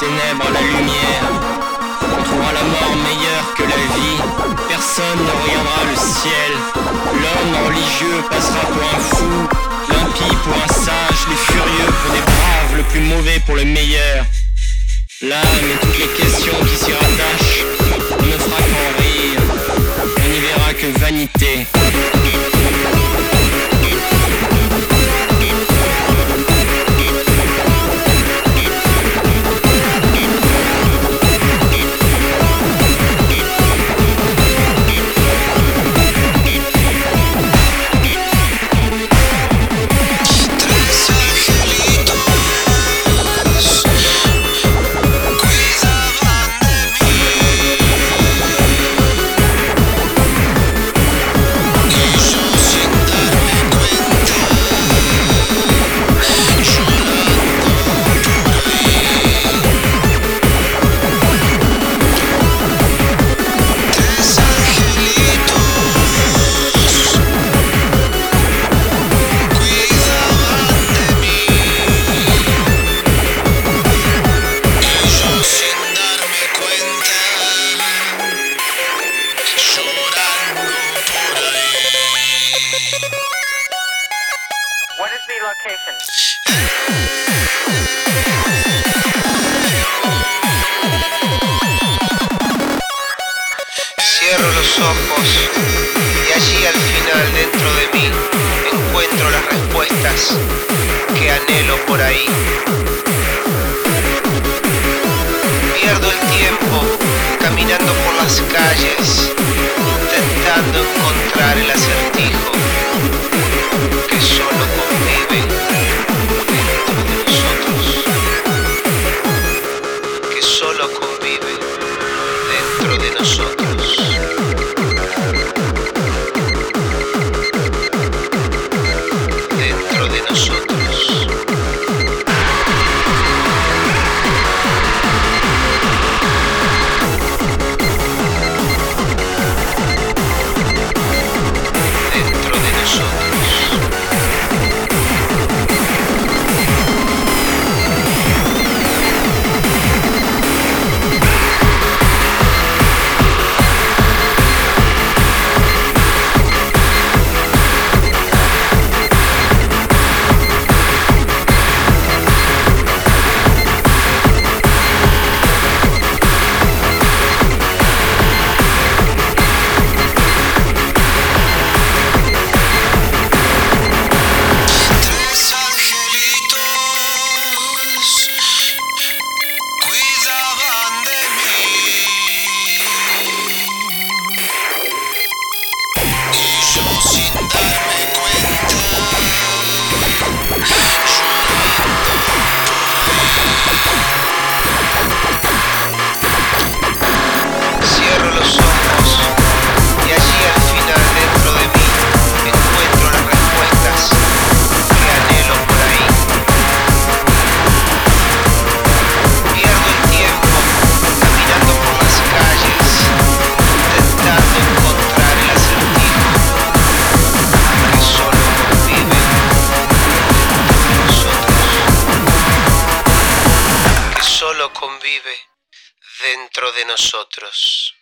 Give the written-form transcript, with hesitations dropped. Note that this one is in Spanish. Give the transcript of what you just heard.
ténèbres la lumière. On trouvera la mort meilleure que la vie. Personne ne regardera le ciel. L'homme religieux passera pour un fou, l'impie pour un sage, les furieux pour des braves, le plus mauvais pour le meilleur. L'âme et toutes les questions qui s'y rattachent ne fera qu'en rire. On n'y verra que vanité. What is the location? Cierro los ojos y allí al final dentro de mí encuentro las respuestas que anhelo por ahí. Pierdo el tiempo caminando por las calles intentando encontrar el acertijo que solo convive dentro de nosotros, que solo convive dentro de nosotros. Dentro de nosotros. Convive dentro de nosotros.